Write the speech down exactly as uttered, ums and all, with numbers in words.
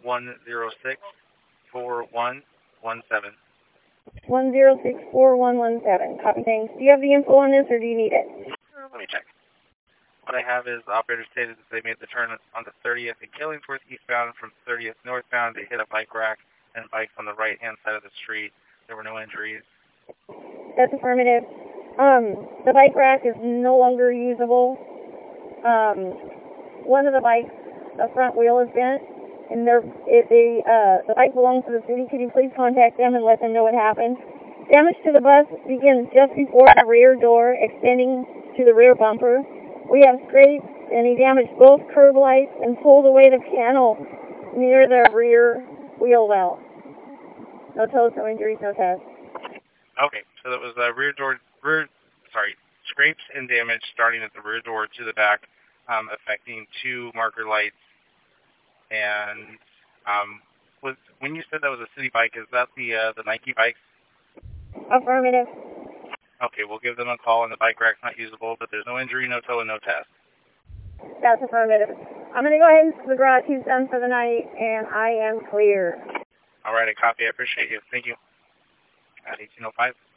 one zero six, four one one seven. one zero six, four one one seven. Copy, thanks. Do you have the info on this, or do you need it? Uh, let me check. What I have is the operator stated that they made the turn on the thirtieth in Killingsworth eastbound from thirtieth northbound. They hit a bike rack and bikes on the right-hand side of the street. There were no injuries. That's affirmative. Um, the bike rack is no longer usable. Um, one of the bikes, the front wheel is bent, and they're, it, they, uh, the bike belongs to the city. Could you please contact them and let them know what happened? Damage to the bus begins just before the rear door, extending to the rear bumper. We have scrapes, and he damaged both curb lights and pulled away the panel near the rear wheel well. No toes, no injuries, no tests. Okay, so that was a rear door, rear, sorry, scrapes and damage starting at the rear door to the back, um, affecting two marker lights. And um, was when you said that was a city bike, is that the uh, the Nike bikes? Affirmative. Okay, we'll give them a call, and the bike rack's not usable, but there's no injury, no tow, and no test. That's affirmative. I'm going to go ahead and the garage is done for the night, and I am clear. All right, I copy. I appreciate you. Thank you. At eighteen oh five.